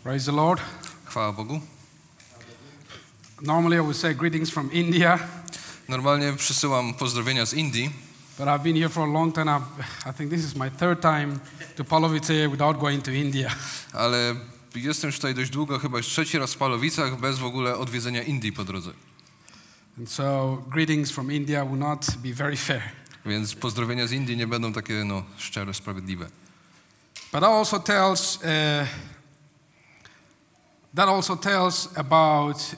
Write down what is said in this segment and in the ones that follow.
Praise the Lord. Chwała Bogu. Normally I would say greetings from India, Normalnie przysyłam pozdrowienia z Indii, but I've been here for a long time. I think this is my third time to Palovice without going to India. ale jestem już tutaj dość długo, chyba już trzeci raz w Palowicach, bez w ogóle odwiedzenia Indii po drodze. And so greetings from India will not be very fair. Więc pozdrowienia z Indii nie będą takie szczere, sprawiedliwe. But that also tells about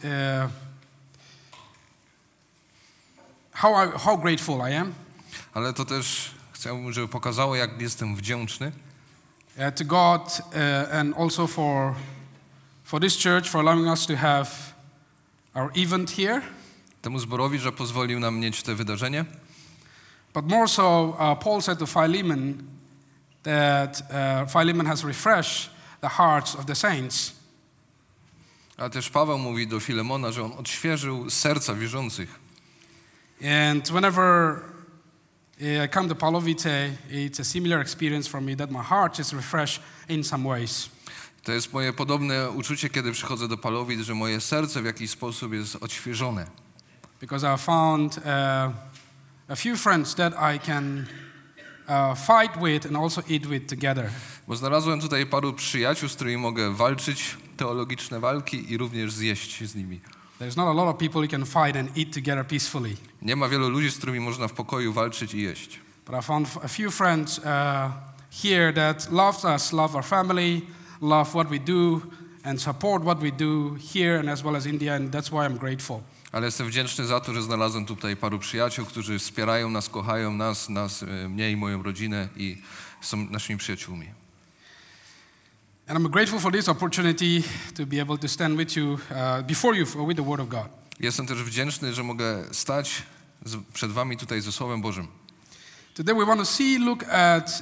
how grateful I am Ale to też chciałbym, żeby pokazało, jak jestem wdzięczny to God and also for this church for allowing us to have our event here. temu zborowi, że pozwolił nam mieć te wydarzenie. But more so, Paul said to Philemon that Philemon has refreshed the hearts of the saints. A też Paweł mówi do Filemona, że on odświeżył serca wierzących. And whenever I come to Palovice, it's a similar experience for me that my heart is refreshed in some ways. To jest moje podobne uczucie, kiedy przychodzę do Palowic, że moje serce w jakiś sposób jest odświeżone. Because I found a few friends that I can fight with and also eat with together. Bo znalazłem tutaj paru przyjaciół, z którymi mogę walczyć teologiczne walki i również zjeść z nimi. There's not a lot of people you can fight and eat together peacefully. Nie ma wielu ludzi, z którymi można w pokoju walczyć i jeść. But I found a few friends here that love us, love our family, love what we do and support what we do here and as well as India, and that's why I'm grateful. Ale jestem wdzięczny za to, że znalazłem tutaj paru przyjaciół, którzy wspierają nas, kochają mnie i moją rodzinę i są naszymi przyjaciółmi. And I'm grateful for this opportunity to be able to stand with you, before you with the Word of God. Jestem też wdzięczny, że mogę stać przed wami tutaj ze Słowem Bożym. Today we want to look at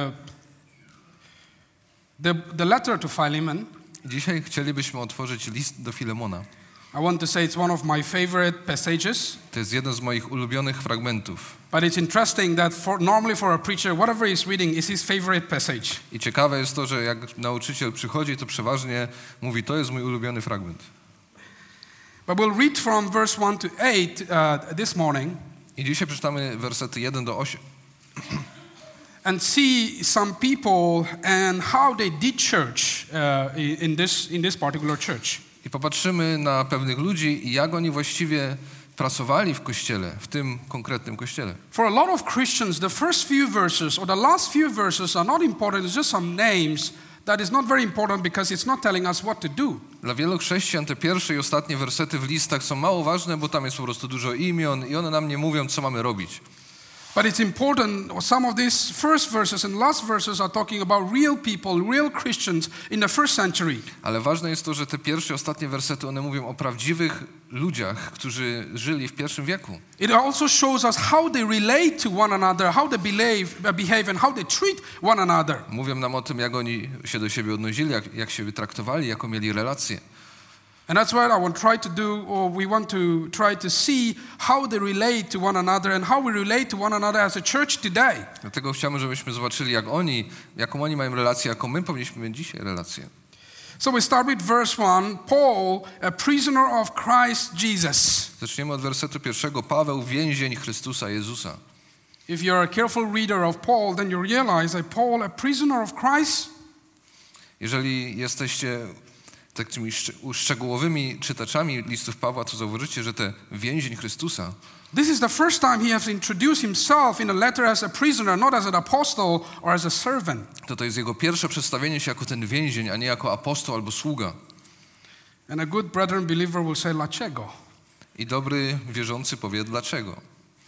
the letter to Philemon. Dzisiaj chcielibyśmy otworzyć list do Filemona. I want to say it's one of my favorite passages. To jest jeden z moich ulubionych fragmentów. But it's interesting that normally for a preacher, whatever he's reading is his favorite passage. I ciekawe jest to, że jak nauczyciel przychodzi, to przeważnie mówi, to jest mój ulubiony fragment. But we'll read from verse 1 to 8 this morning. I dzisiaj przeczytamy wersety 1 do 8. And see some people and how they did church in this particular church. I popatrzymy na pewnych ludzi i jak oni właściwie pracowali w kościele, w tym konkretnym kościele. For a lot of Christians, the first few verses or the last few verses are not important. It's just some names that is not very important because it's not telling us what to do. Dla wielu chrześcijan te pierwsze i ostatnie wersety w listach są mało ważne, bo tam jest po prostu dużo imion i one nam nie mówią, co mamy robić. But it's important, some of these first verses and last verses are talking about real people, real Christians in the first century. Ale ważne jest to, że te pierwsze i ostatnie wersety, one mówią o prawdziwych ludziach, którzy żyli w pierwszym wieku. It also shows us how they relate to one another, how they behave and how they treat one another. Mówią nam o tym, jak oni się do siebie odnosili, jak się traktowali, jaką mieli relacje. And that's what I want to try to do, or we want to try to see how they relate to one another and how we relate to one another as a church today. Dlatego chciałbym, żebyśmy zobaczyli, jaką oni mają relację, jaką my powinniśmy mieć dzisiaj relację. So we start with verse 1, Paul, a prisoner of Christ Jesus. Zaczniemy od wersetu 1. Paweł, więzień Chrystusa Jezusa. If you're a careful reader of Paul, then you realize that Paul, a prisoner of Christ. Jeżeli jesteście takimi szczegółowymi czytaczami listów Pawła, to zauważycie, że te więzień Chrystusa. This is the first time he has introduced himself in a letter as a prisoner, not as an apostle or as a servant. To jest jego pierwsze przedstawienie się jako ten więzień, a nie jako apostoł albo sługa. And a good brethren believer will say dlaczego. I dobry wierzący powie dlaczego.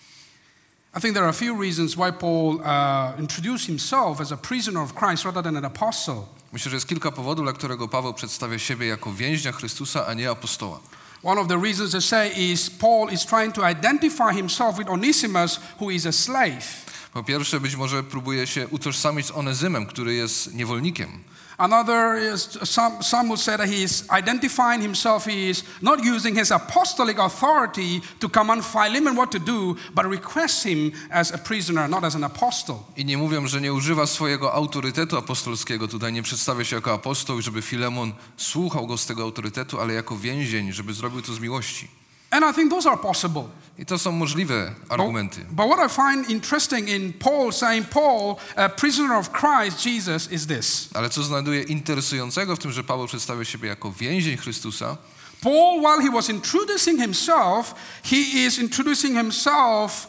I think there are a few reasons why Paul introduced himself as a prisoner of Christ rather than an apostle. Myślę, że jest kilka powodów, dla którego Paweł przedstawia siebie jako więźnia Chrystusa, a nie apostoła. One of the reasons they say is Paul is trying to identify himself with Onesimus, who is a slave. Po pierwsze, być może próbuje się utożsamić z Onezymem, który jest niewolnikiem. Another is, some would say that he is identifying himself, he is not using his apostolic authority to command Philemon what to do, but requests him as a prisoner, not as an apostle. Inni mówią, że nie używa swojego autorytetu apostolskiego. Tutaj nie przedstawia się jako apostoł, żeby Filemon słuchał go z tego autorytetu, ale jako więzień, żeby zrobił to z miłości. And I think those are possible. I to są możliwe argumenty. But what I find interesting in Paul saying, Paul, a prisoner of Christ Jesus, is this. Ale co znajduję interesującego w tym, że Paweł przedstawia siebie jako więzień Chrystusa, Paul, while he was introducing himself, he is introducing himself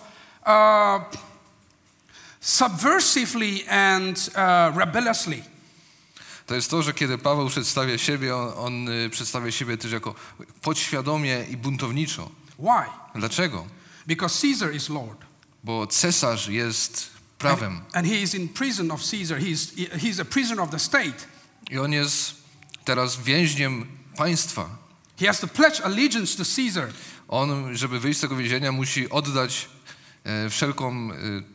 subversively and rebelliously. to jest to, że kiedy Paweł przedstawia siebie, on przedstawia siebie też jako podświadomie i buntowniczo. Why? Dlaczego? Because Caesar is Lord. Bo cesarz jest prawem. And he is in prison of Caesar. He's a prisoner of the state. I on jest teraz więźniem państwa. He has to pledge allegiance to Caesar. On, żeby wyjść z tego więzienia, musi oddać wszelką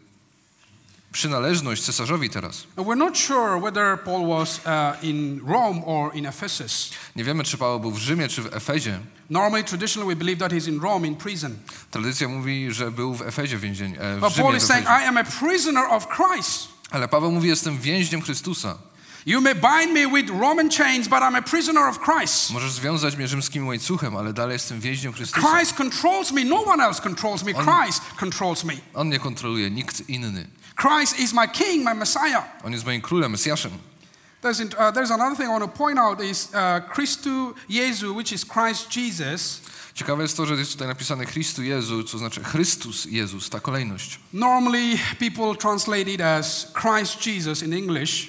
przynależność cesarzowi teraz. We're not sure whether Paul was in Rome or in Ephesus. Nie wiemy, czy Paweł był w Rzymie, czy w Efezie. Normally, traditionally, we believe that he's in Rome in prison. Tradycja mówi, że był w Efezie więzieniu. But Paul is saying, I am a prisoner of Christ. Ale Paweł mówi, jestem więźniem Chrystusa. You may bind me with Roman chains, but I'm a prisoner of Christ. Możesz związać mnie rzymskim łańcuchem, ale dalej jestem więźniem Chrystusa. Christ controls me. No one else controls me. Christ controls me. On nie kontroluje, nikt inny. Christ is my king, my Messiah. On jest moim królem, Mesjaszem. There's another thing I want to point out is Christu Jesu, which is Christ Jesus. Ciekawe jest to, że jest tutaj napisane Chrystu Jezu, co znaczy Chrystus Jezus, ta kolejność. Normally people translate it as Christ Jesus in English.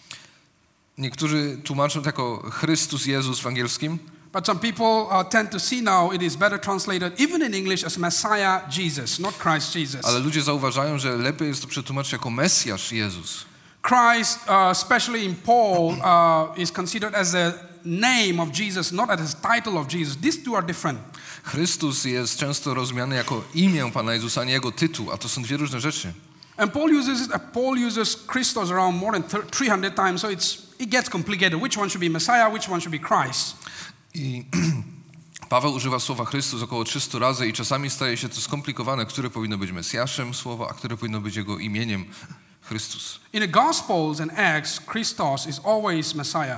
Niektórzy tłumaczą to jako Chrystus Jezus w angielskim. But some people tend to see now it is better translated even in English as Messiah Jesus, not Christ Jesus. Ale ludzie zauważają, że lepiej jest to przetłumaczyć jako Mesjasz Jezus. Christ, especially in Paul, is considered as the name of Jesus, not as the title of Jesus. These two are different. Chrystus jest często rozumiany jako imię Pana Jezusa, nie jego tytuł, a to są dwie różne rzeczy. And Paul uses Christos around more than 300 times, so it gets complicated. Which one should be Messiah, which one should be Christ? I Paweł używa słowa Chrystus około 300 razy i czasami staje się to skomplikowane, które powinno być Mesjaszem słowa, a które powinno być jego imieniem Chrystus. In the Gospels and Acts, Christos is always Messiah.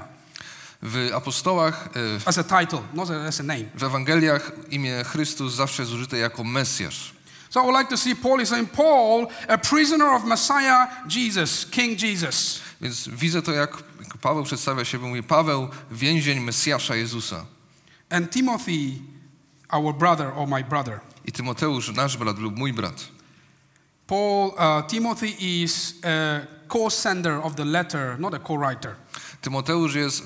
W apostołach, As a title, not as a name. w Ewangeliach imię Chrystus zawsze jest użyte jako Mesjasz. So I would like to see Paul is saying, Paul, a prisoner of Messiah Jesus, King Jesus. Więc widzę to, jak Paweł przedstawia się, mówi Paweł, więzień Mesjasza Jezusa. And Timothy, our brother or my brother. I Tymoteusz, nasz brat lub mój brat. Timothy is a co-sender of the letter, not a co-writer. Tymoteusz jest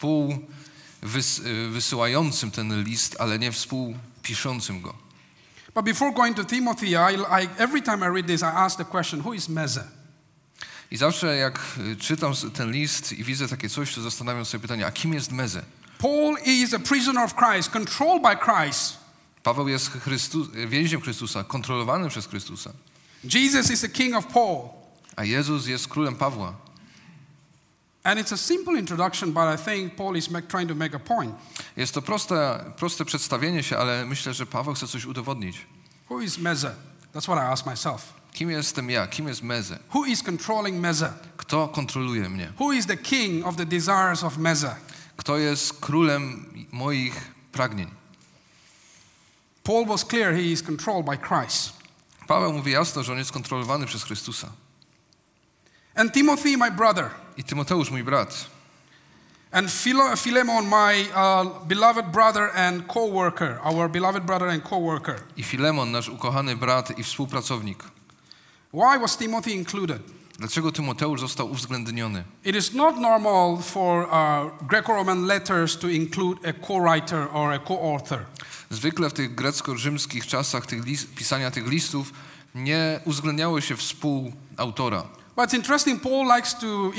wysyłającym ten list, ale nie współpiszącym go. But before going to Timothy, every time I read this, I ask the question, who is Meze? I zawsze jak czytam ten list i widzę takie coś, to zastanawiam sobie pytanie, a kim jest Meze? Paul is a prisoner of Christ, controlled by Christ. Paweł jest więźniem Chrystusa, kontrolowany przez Chrystusa. Jesus is the king of Paul. A Jezus jest królem Pawła. And it's a simple introduction, but I think Paul is trying to make a point. Jest to proste przedstawienie się, ale myślę, że Paweł chce coś udowodnić. Who is Meze? That's what I ask myself. Kim jestem ja? Kim jest Meze? Who is controlling Meze? Kto kontroluje mnie? Who is the king of the desires of Meze? Kto jest królem moich pragnień? Paul was clear he is controlled by Christ. Paweł mówi jasno, że on jest kontrolowany przez Chrystusa. And Timothy, my brother. I Tymoteusz, mój brat. And Philemon, my beloved brother and co-worker, our beloved brother and co-worker. I Filemon, nasz ukochany brat i współpracownik. Why was Timothy included? Dlaczego Tymoteusz został uwzględniony? It is not normal for Greco-Roman letters to include a co-writer or a co-author. Zwykle w tych grecko-rzymskich czasach pisania tych listów nie uwzględniało się współautora. But it's interesting, Paul likes to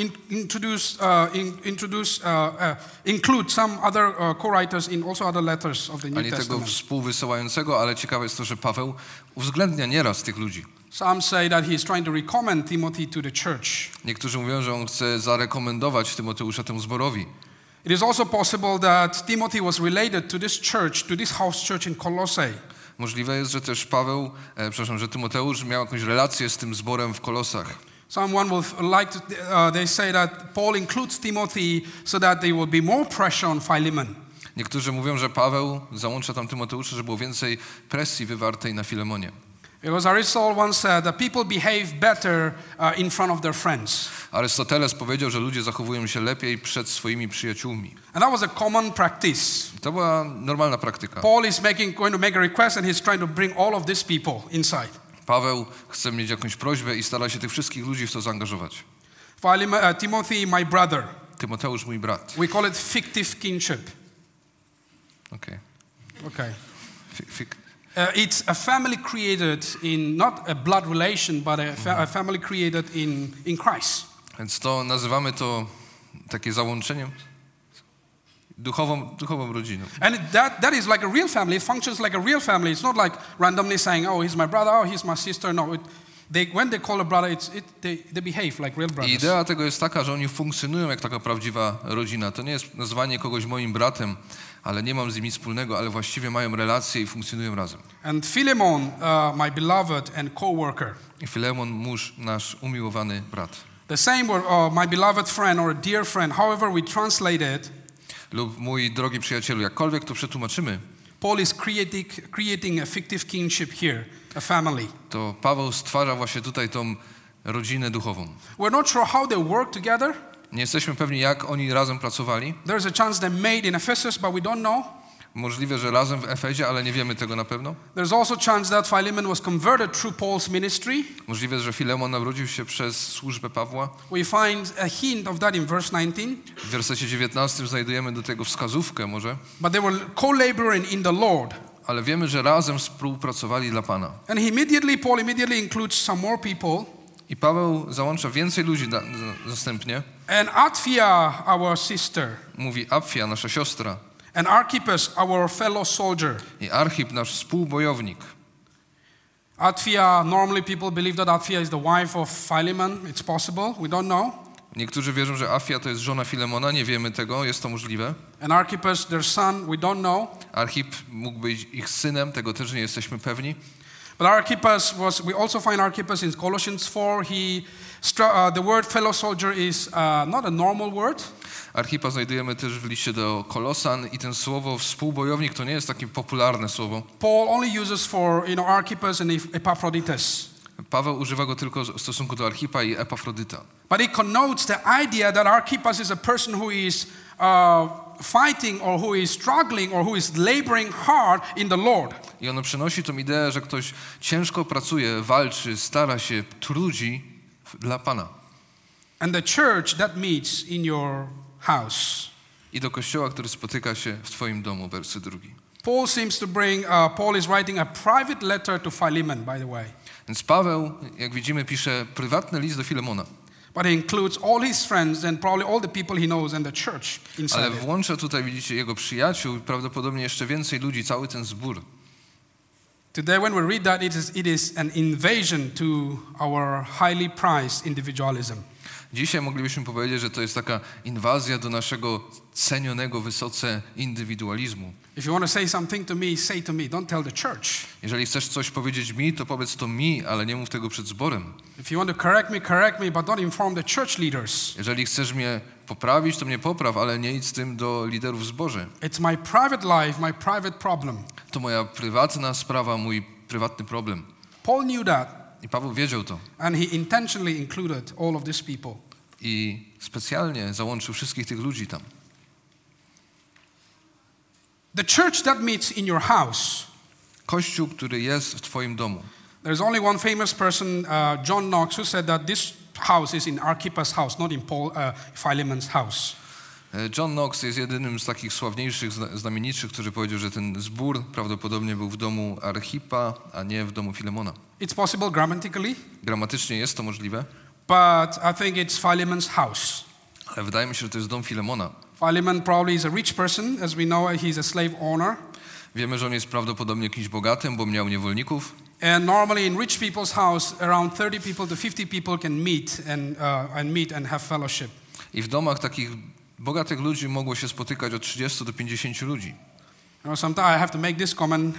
include some other co-writers in also other letters of the New Ani tego Testament. współwysyłającego, ale ciekawe jest to, że Paweł uwzględnia nieraz tych ludzi. Some say that he is trying to recommend Timothy to the church. Niektórzy mówią, że on chce zarekomendować Tymoteusza temu zborowi. It is also possible that Timothy was related to this church, to this house church in Colossae. Możliwe jest, że też że Tymoteusz miał jakąś relację z tym zborem w Kolosach. Someone will like to, they say that Paul includes Timothy so that there will be more pressure on Philemon. Niektórzy mówią, że Paweł załącza tam Tymoteusza, żeby było więcej presji wywartej na Filemonie. Because Aristotle once said that people behave better in front of their friends. Arystoteles powiedział, że ludzie zachowują się lepiej przed swoimi przyjaciółmi. And that was a common practice. To była normalna praktyka. Paul is going to make a request and he's trying to bring all of these people inside. Paweł chce mieć jakąś prośbę i stara się tych wszystkich ludzi w to zaangażować. Timothy, my brother. Tymoteusz, mój brat. We call it fictive kinship. Okay. It's a family created in not a blood relation, but a family created in Christ. Więc to nazywamy to takie załączeniem duchową rodziną. And that is like a real family. It functions like a real family. It's not like randomly saying, "Oh, he's my brother. Oh, he's my sister." No, when they call a brother, they behave like real brothers. Idea tego jest taka, że oni funkcjonują jak taka prawdziwa rodzina. To nie jest nazywanie kogoś moim bratem, ale nie mam z nim nic wspólnego, ale właściwie mają relacje i funkcjonują razem. And Philemon, my beloved and co-worker. I Filemon, mąż, nasz umiłowany brat. The same word, my beloved friend or a dear friend, however we translate it. Lub mój drogi przyjacielu, jakkolwiek to przetłumaczymy. Paul is creating a fictive kinship here, a family. To Paweł stwarza właśnie tutaj tą rodzinę duchową. We're not sure how they work together. Nie jesteśmy pewni, jak oni razem pracowali. There's a chance they made in Ephesus, but we don't know. Możliwe, że razem w Efezie, ale nie wiemy tego na pewno. There's also a chance that Philemon was converted through Paul's ministry. Możliwe, że Filemon nawrócił się przez służbę Pawła. We find a hint of that in verse 19. W wersecie 19 znajdujemy do tego wskazówkę może. But they were co-laboring in the Lord. Ale wiemy, że razem współpracowali dla Pana. And Paul immediately includes some more people. I Paweł załącza więcej ludzi następnie. And Apphia, our sister. Mówi Apphia, nasza siostra. And Archippus, our fellow soldier. I Archip, nasz współbojownik. Apphia, normally people believe that Apphia is the wife of Philemon. It's possible, we don't know. Niektórzy wierzą, że Apphia to jest żona Filemona, nie wiemy tego, jest to możliwe. And Archippus, their son, we don't know. Archip mógł być ich synem, tego też nie jesteśmy pewni. But Archippus we also find Archippus in Colossians 4. The word fellow soldier is not a normal word. Archipa znajdujemy też w liście do Kolosan i ten słowo współbojownik to nie jest takie popularne słowo. Paul only uses for Archippus and Epaphroditus. Paweł używa go tylko w stosunku do Archipa i Epafrodyta. But it connotes the idea that Archippus is a person who is fighting or who is struggling or who is laboring hard in the Lord. I ono przynosi tą ideę, że ktoś ciężko pracuje, walczy, stara się, trudzi dla Pana. And the church that meets in your house. I do kościoła, który spotyka się w twoim domu, werset 2. Paul is writing a private letter to Philemon, by the way. Więc Paweł, jak widzimy, pisze prywatny list do Filemona. But he includes all his friends and probably all the people he knows and the church inside. Ale włącza tutaj, widzicie, jego przyjaciół i prawdopodobnie jeszcze więcej ludzi, cały ten zbór. Today when we read that, it is an invasion to our highly prized individualism. Dzisiaj moglibyśmy powiedzieć, że to jest taka inwazja do naszego cenionego wysoce indywidualizmu. If you want to say something to me, say to me. Don't tell the church. Jeżeli chcesz coś powiedzieć mi, to powiedz to mi, ale nie mów tego przed zborem. If you want to correct me, but don't inform the church leaders. Jeżeli chcesz mnie poprawić, to mnie popraw, ale nie idź z tym do liderów w zborze. It's my private life, my private problem. To moja prywatna sprawa, mój prywatny problem. Paul knew that. I Paweł wiedział to. And he intentionally included all of these people. I specjalnie załączył wszystkich tych ludzi tam. The church that meets in your house. Kościół, który jest w twoim domu. There's only one famous person, John Knox, who said that this house is in Archippus' house, not in Philemon's house. John Knox jest jedynym z takich sławniejszych, znamienitszych, który powiedział, że ten zbór prawdopodobnie był w domu Archipa, a nie w domu Filemona. It's possible grammatically. Gramatycznie jest to możliwe. But I think it's Philemon's house. Ale wydaje mi się, że to jest dom Filemona. Philemon probably is a rich person. As we know, he's a slave owner. Wiemy, że on jest prawdopodobnie kimś bogatym, bo miał niewolników. And normally in rich people's house, around 30 people to 50 people can meet and have fellowship. I w domach takich bogatych ludzi mogło się spotykać od 30 do 50 ludzi. You know, sometimes I have to make this comment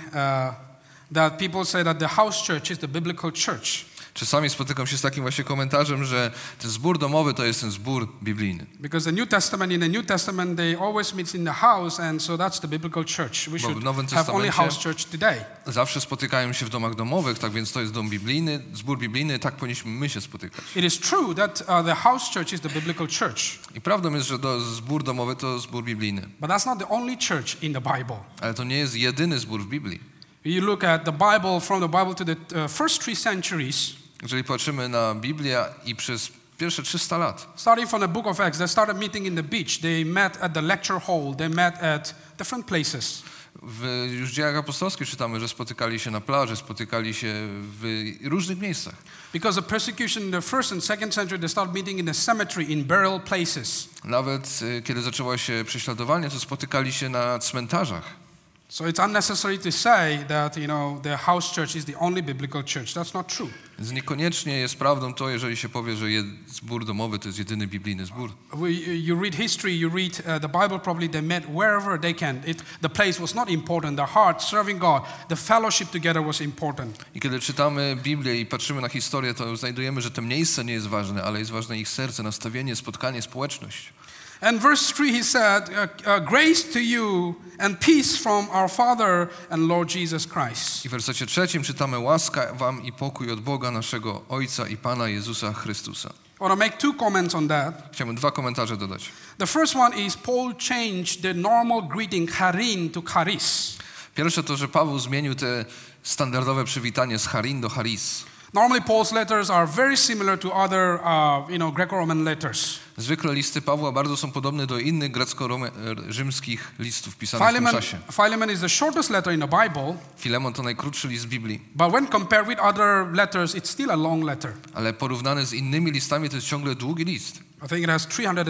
that people say that the house church is the biblical church. Czasami spotykam się z takim właśnie komentarzem, że ten zbór domowy to jest ten zbór biblijny. Because in the New Testament they always meet in the house, and so that's the biblical church. We should have only house church today. Zawsze spotykają się w domach domowych, tak więc to jest dom biblijny, zbór biblijny, tak powinniśmy my się spotykać. It is true that the house church is the biblical church. I prawdą jest, że zbór domowy to zbór biblijny. But that's not the only church in the Bible. Ale to nie jest jedyny zbór w Biblii. You look at the Bible, from the Bible to the first 3 centuries. Jeżeli patrzymy na Biblię i przez pierwsze 300 lat. Starting from the book of Acts, they started meeting in the beach. They met at the lecture hall. They met at different places. W już dziejach apostolskich czytamy, że spotykali się na plaży, spotykali się w różnych miejscach. Because of persecution in the first and second century, they started meeting in the cemetery, in burial places. Nawet kiedy zaczęło się prześladowanie, to spotykali się na cmentarzach. So it's unnecessary to say that, you know, the house church is the only biblical church. That's not true. Więc niekoniecznie jest prawdą to, jeżeli się powie, że zbór domowy to jest jedyny biblijny zbór. You read history, you read the Bible, probably they met wherever they can. The place was not important. The heart, serving God, the fellowship together was important. I kiedy czytamy Biblię i patrzymy na historię, to znajdujemy, że to miejsce nie jest ważne, ale jest ważne ich serce, nastawienie, spotkanie, społeczność. And verse 3 he said, grace to you and peace from our Father and Lord Jesus Christ. I w wersecie 3 czytamy: łaska wam i pokój od Boga naszego Ojca i Pana Jezusa Chrystusa. I want to make 2 comments on that. Chciałbym 2 komentarze dodać. The first one is Paul changed the normal greeting charin to charis. Pierwsze to, że Paweł zmienił te standardowe przywitanie z charin do charis. Normally Paul's letters are very similar to other Greco-Roman letters. Zwykle listy Pawła bardzo są podobne do innych grecko-rzymskich listów pisanych w tym czasie. Philemon is the shortest letter in the Bible. Filemon to najkrótszy list Biblii. But when compared with other letters, it's still a long letter. Ale porównany z innymi listami to jest ciągle długi list. I think it has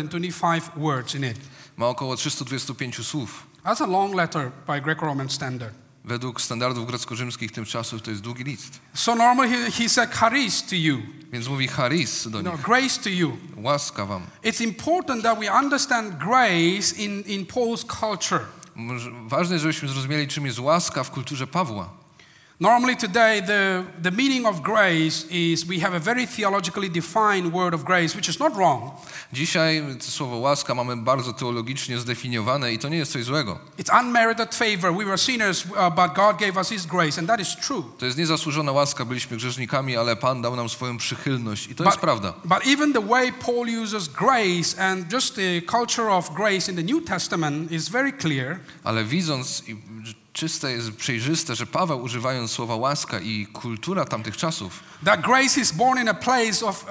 325 words in it. Ma około 325 słów. That's a long letter by Greco-Roman standard. Według standardów grecko-rzymskich tym czasów to jest długi list. So normally he said charis to you. Więc mówi charis do nich. Grace to you. Łaska wam. It's important that we understand grace in Paul's culture. Ważne jest, żebyśmy zrozumieli, czym jest łaska w kulturze Pawła. Normally today the meaning of grace is we have a very theologically defined word of grace, which is not wrong. Dzisiaj słowo łaska mamy bardzo teologicznie zdefiniowane i to nie jest coś złego. It's unmerited favor. We were sinners, but God gave us His grace, and that is true. To jest niezasłużona łaska, byliśmy grzesznikami, ale Pan dał nam swoją przychylność i to jest prawda. But even the way Paul uses grace and just the culture of grace in the New Testament is very clear. Ale widząc czyste jest przejrzyste, że Paweł używając słowa łaska i kultura tamtych czasów, that grace is born in a place of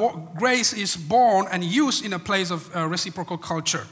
grace is born and used in a place of reciprocal culture.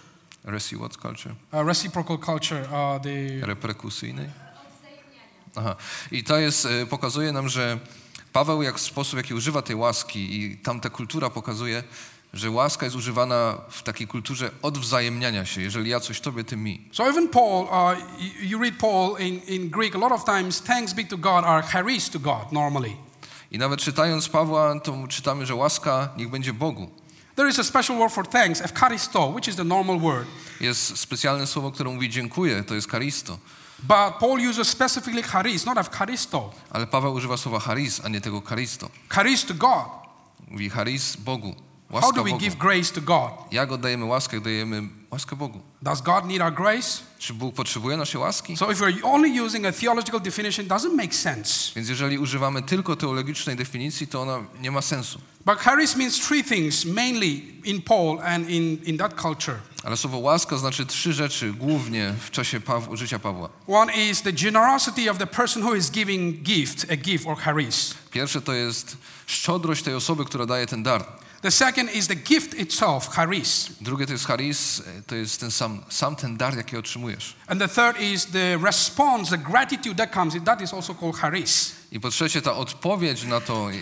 Reciprocal culture. Reperkusyjnej. Aha. I to jest pokazuje nam, że Paweł sposób, jaki używa tej łaski i tamta kultura pokazuje, że łaska jest używana w takiej kulturze odwzajemniania się. Jeżeli ja coś tobie, ty mi. So even Paul, you read Paul in Greek, a lot of times thanks be to God are charis to God normally. I nawet czytając Pawła, to czytamy, że łaska niech będzie Bogu. There is a special word for thanks, eucharisto, which is the normal word. Jest specjalne słowo, które mówi dziękuję, to jest charisto. But Paul uses specifically charis, not eucharisto. Ale Paweł używa słowa charis, a nie tego charisto. Charis to God. Mówi charis Bogu. Łaska How do we Bogu. Give grace to God? Jak oddajemy łaskę? Jak dajemy łaskę Bogu? Does God need our grace? Czy Bóg potrzebuje naszej łaski? So if we're only using a theological definition, it doesn't make sense. Więc jeżeli używamy tylko teologicznej definicji, to ona nie ma sensu. But charis means 3 things mainly in Paul and in that culture. Ale słowo łaska znaczy 3 rzeczy głównie w czasie życia Pawła. One is the generosity of the person who is giving a gift or charis. Pierwsze to jest szczodrość tej osoby, która daje ten dar. The second is the gift itself, charis. Drugie to jest charis, to jest ten sam ten dar, jaki otrzymujesz. And the third is the response, the gratitude that comes, that is also called charis. I po trzecie ta odpowiedź na to,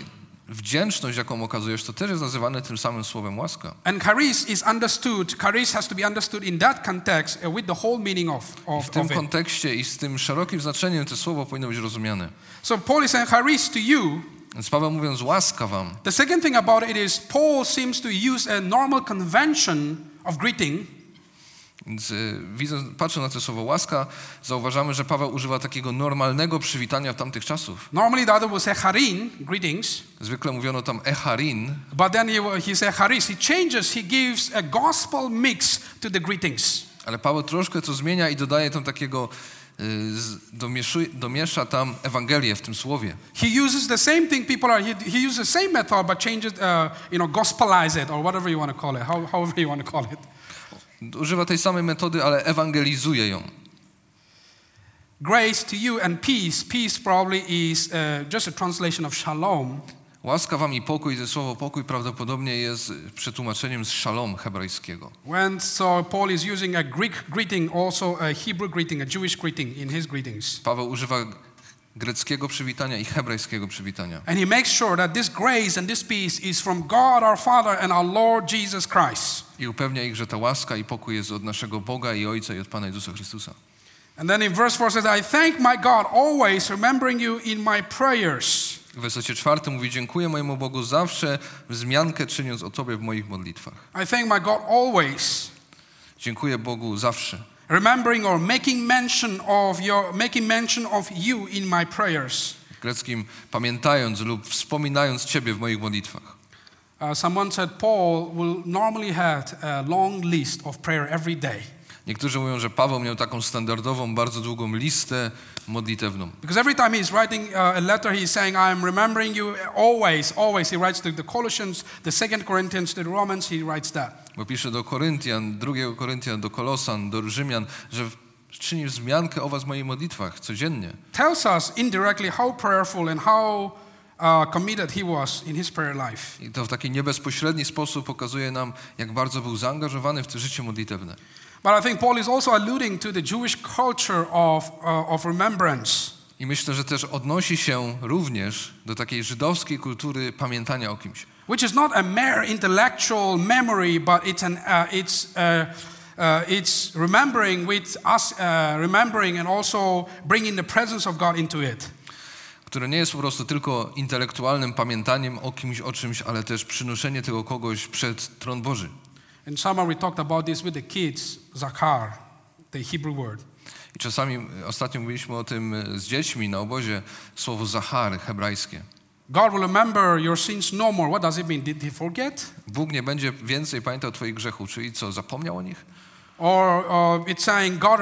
wdzięczność, jaką okazujesz, to też jest nazywane tym samym słowem łaska. And charis has to be understood in that context with the whole meaning W tym of it. kontekście i z tym szerokim znaczeniem to słowo powinno być rozumiane. So Paul is saying charis to you. Więc Paweł mówiąc łaska wam. The second thing about it is Paul seems to use a normal convention of greeting. Więc patrząc na to słowo łaska, zauważamy, że Paweł używa takiego normalnego przywitania w tamtych czasów. Normally the other will say charin, greetings. Zwykle mówiono tam echarin. But then he said charis. He changes, he gives a gospel mix to the greetings. Ale Paweł troszkę to zmienia i dodaje tam takiego, domiesza tam Ewangelię w tym słowie. He uses the same thing he uses the same method but changes, gospelize it or whatever you want to call it, however you want to call it. Używa tej samej metody, ale ewangelizuje ją. Grace to you and peace. Peace probably is just a translation of shalom. Łaska wam i pokój, to słowo pokój prawdopodobnie jest przetłumaczeniem z szalom hebrajskiego. So Paul is using a Greek greeting, also a Hebrew greeting, a Jewish greeting in his greetings. Paweł używa greckiego przywitania i hebrajskiego przywitania. And he makes sure that this grace and this peace is from God our Father and our Lord Jesus Christ. I upewnia ich, że ta łaska i pokój jest od naszego Boga i Ojca i od Pana Jezusa Chrystusa. And then in verse 4 says, I thank my God always, remembering you in my prayers. W wersecie 4 mówi, dziękuję mojemu Bogu zawsze, wzmiankę czyniąc o Tobie w moich modlitwach. I thank my God always. Dziękuję Bogu zawsze. Remembering or making mention of you in my prayers. W greckim pamiętając lub wspominając Ciebie w moich modlitwach. Someone said Paul will normally have a long list of prayer every day. Niektórzy mówią, że Paweł miał taką standardową, bardzo długą listę modlitewną. Because every time he's writing a letter, he's saying, I am remembering you always. He writes to the Colossians, the 2 Corinthians, to the Romans, he writes that. Bo pisze do Koryntian, 2 Koryntian, do Kolosan, do Rzymian, że czyni wzmiankę o was w moich modlitwach codziennie. Tells us indirectly how prayerful and how committed he was in his prayer life. I to w taki niebezpośredni sposób pokazuje nam, jak bardzo był zaangażowany w to życie modlitewne. But I think Paul is also alluding to the Jewish culture of remembrance. I myślę, że też odnosi się również do takiej żydowskiej kultury pamiętania o kimś. Which is not a mere intellectual memory, but it's remembering with us, remembering and also bringing the presence of God into it. Które nie jest po prostu tylko intelektualnym pamiętaniem o kimś, o czymś, ale też przynoszenie tego kogoś przed tron Boży. In summer we talked about this with the kids, zakar, the Hebrew word. I czasami ostatnio mówiliśmy o tym z dziećmi na obozie, słowo zachar hebrajskie. God will remember your sins no more. What does it mean? Did he forget? Bóg nie będzie więcej pamiętał twoich grzechów, czyli co, zapomniał o nich? Or it's saying God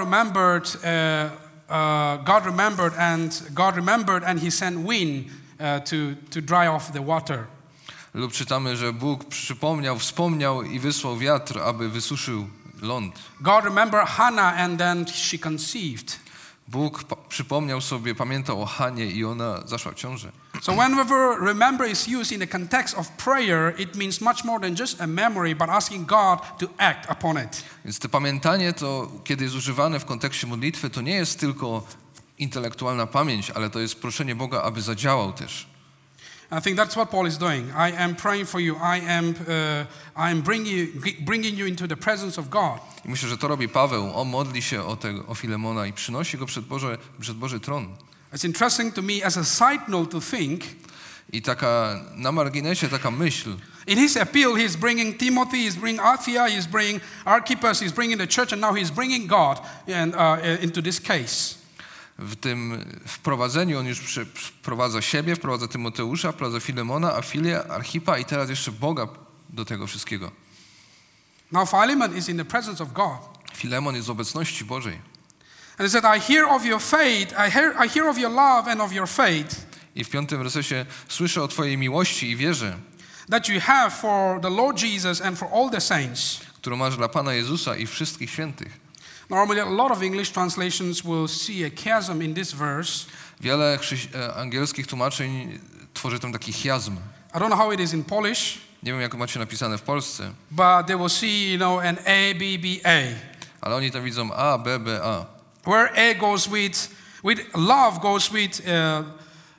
remembered and he sent wind to dry off the water. Lub czytamy, że Bóg przypomniał, wspomniał i wysłał wiatr, aby wysuszył ląd. God remembered Hannah and then she conceived. Bóg przypomniał sobie, pamiętał o Hanie i ona zaszła w ciążę. So whenever remember is used in the context of prayer, it means much more than just a memory, but asking God to act upon it. Więc to pamiętanie, to kiedy jest używane w kontekście modlitwy, to nie jest tylko intelektualna pamięć, ale to jest proszenie Boga, aby zadziałał też. I think that's what Paul is doing. I am praying for you. I am bringing you into the presence of God. I myślę, że to robi Paweł. On modli się o Filemona i przynosi go przed Boży tron. It's interesting to me as a side note to think. I taka na marginesie taka myśl. In his appeal, he's bringing Timothy, he's bringing Apphia, he's bringing Archippus, he's bringing the church, and now he's bringing God into this case. W tym wprowadzeniu on już wprowadza siebie, wprowadza Tymoteusza, wprowadza Filemona, Afilię, Archipa i teraz jeszcze Boga do tego wszystkiego. Now Philemon is in the presence of God. Filemon jest w obecności Bożej. And he said, I hear of your faith, I hear of your love and of your faith. I w 5 wersecie słyszę o twojej miłości i wierze, that you have for the Lord Jesus and for all the saints. Którą masz dla Pana Jezusa i wszystkich świętych. Normally a lot of English translations will see a chiasm in this verse. Wiele angielskich tłumaczeń tworzy tam taki chiasm. I don't know how it is in Polish. Nie wiem, jak macie napisane w Polsce. But they will see, an A, B, B, A. Ale oni tam widzą A, B, B, A. Where A goes with love goes with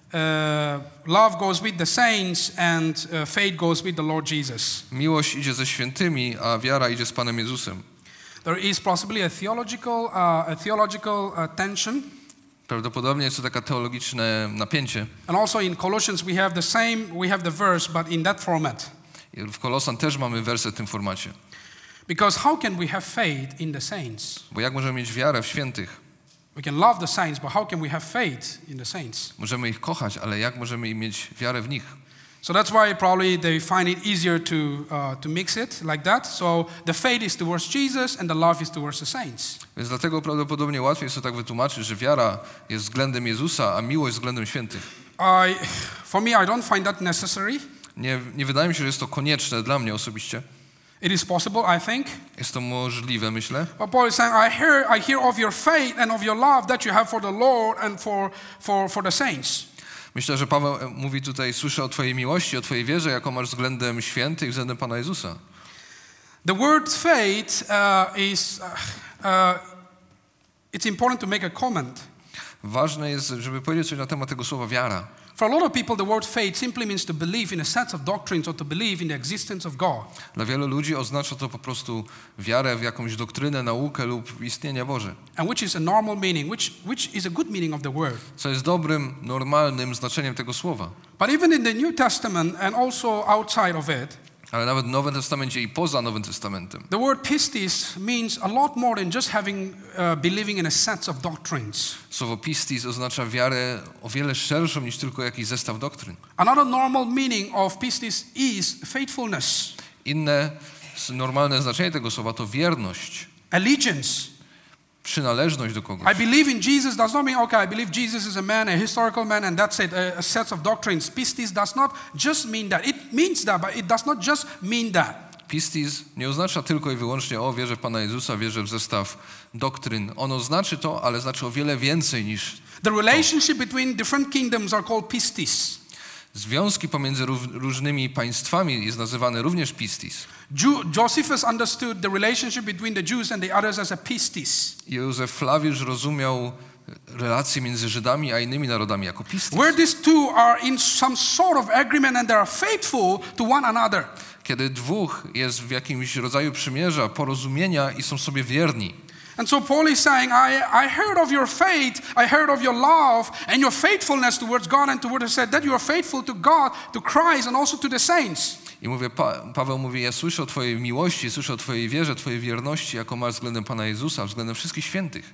love goes with the saints and faith goes with the Lord Jesus. Miłość idzie ze świętymi, a wiara idzie z Panem Jezusem. There is possibly a theological tension. Prawdopodobnie jest to takie teologiczne napięcie. And also in Colossians we have the verse, but in that format. I w Kolosan też mamy werset w tym formacie. Because how can we have faith in the saints? Bo jak możemy mieć wiarę w świętych? We can love the saints, but how can we have faith in the saints? Możemy ich kochać, ale jak możemy mieć wiarę w nich? So that's why probably they find it easier to mix it like that. So the faith is towards Jesus and the love is towards the saints. Więc dlatego prawdopodobnie łatwiej jest to tak wytłumaczyć, że wiara jest względem Jezusa, a miłość względem świętych. For me, I don't find that necessary. Nie wydaje mi się, że jest to konieczne dla mnie osobiście. It is possible, I think. Jest to możliwe, myślę. But Paul is saying, I hear of your faith and of your love that you have for the Lord and for the saints. Myślę, że Paweł mówi tutaj, słyszę o Twojej miłości, o Twojej wierze, jaką masz względem świętych, względem Pana Jezusa. The word faith it's important to make a comment. Ważne jest, żeby powiedzieć coś na temat tego słowa wiara. For a lot of people, the word faith simply means to believe in a set of doctrines or to believe in the existence of God. Dla wielu ludzi oznacza to po prostu wiarę w jakąś doktrynę, naukę lub istnienie Boże. And which is a normal meaning, which is a good meaning of the word. Co jest dobrym, normalnym znaczeniem tego słowa. But even in the New Testament and also outside of it, Ale nawet w Nowym Testamencie i poza Nowym Testamentem. the word pistis means a lot more than just believing in a set of doctrines. Słowo pistis oznacza wiarę o wiele szerszą niż tylko jakiś zestaw doktryn. Another normal meaning of pistis is faithfulness. Inne normalne znaczenie tego słowa to wierność, Allegiance. przynależność do kogoś. I believe in Jesus does not mean, okay, I believe Jesus is a man, a historical man, and that's it, a set of doctrines. Pistis does not just mean that. It means that, but it does not just mean that. Pistis nie oznacza tylko i wyłącznie wierzę w Pana Jezusa, wierzę w zestaw doktryn. Ono znaczy to, ale znaczy o wiele więcej niż The relationship between different kingdoms are called pistis. związki pomiędzy różnymi państwami jest nazywane również pistis. Josephus understood the relationship between the Jews and the others as a pistis. Józef Flawiusz rozumiał relacje między Żydami a innymi narodami jako pistis. Where these two are in some sort of agreement and they are faithful to one another. Kiedy dwóch jest w jakimś rodzaju przymierza, porozumienia i są sobie wierni. And so Paul is saying, I heard of your faith, I heard of your love and your faithfulness towards God and towards said that you are faithful to God, to Christ and also to the saints. I Paweł mówi, ja słyszę o Twojej miłości, słyszę o Twojej wierze, Twojej wierności, jaką masz względem Pana Jezusa, względem wszystkich świętych.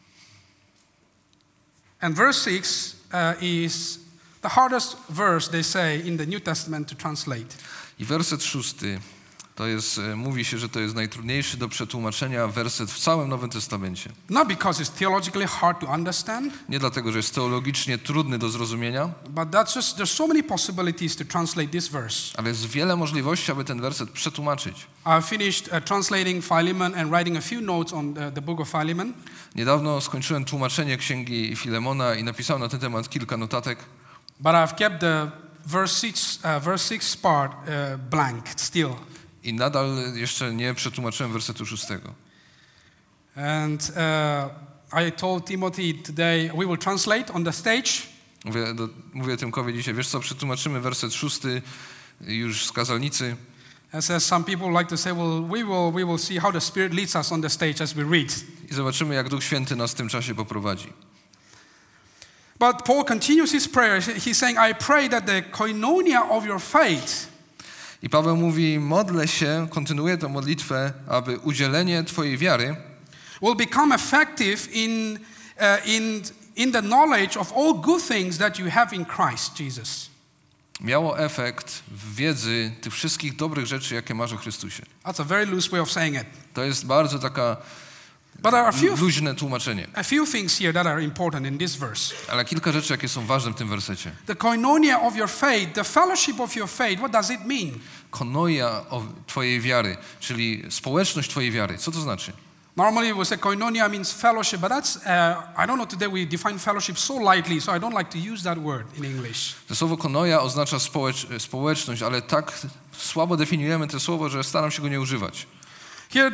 And verse 6 is the hardest verse, they say, in the New Testament to translate. I werset 6, to jest, mówi się, że to jest najtrudniejszy do przetłumaczenia werset w całym Nowym Testamencie. Not because it's theologically hard to understand, Nie dlatego, że jest teologicznie trudny do zrozumienia, but there's so many possibilities to translate this verse. ale jest wiele możliwości, aby ten werset przetłumaczyć. I finished translating Philemon and writing a few notes on the book of Philemon. Niedawno skończyłem tłumaczenie Księgi Filemona i napisałem na ten temat kilka notatek. But I've kept the verse 6 part blank still. I nadal jeszcze nie przetłumaczyłem wersetu 6. And I told Timothy today we will translate on the stage. Mówię Tymkowi dzisiaj, wiesz co, przetłumaczymy werset 6 już z kazalnicy. As some people like to say, well, we will see how the Spirit leads us on the stage as we read. I zobaczymy, jak Duch Święty nas w tym czasie poprowadzi. But Paul continues his prayer. He's saying, I pray that the koinonia of your faith. I Paweł mówi, modlę się, kontynuuję tę modlitwę, aby udzielenie Twojej wiary will become effective in the knowledge of all good things that you have in Christ Jesus. miało efekt w wiedzy tych wszystkich dobrych rzeczy, jakie masz o Chrystusie. That's a very loose way of saying it. To jest bardzo taka luźne tłumaczenie. A few things here that are important in this verse. Ale kilka rzeczy, jakie są ważne w tym wersecie. The koinonia of your faith, the fellowship of your faith, what does it mean? Koinonia Twojej wiary, czyli społeczność Twojej wiary. Co to znaczy? Normally we say koinonia means fellowship, but that's, I don't know, today we define fellowship so lightly, so I don't like to use that word in English. To słowo koinonia oznacza społeczność, ale tak słabo definiujemy to słowo, że staram się go nie używać. Here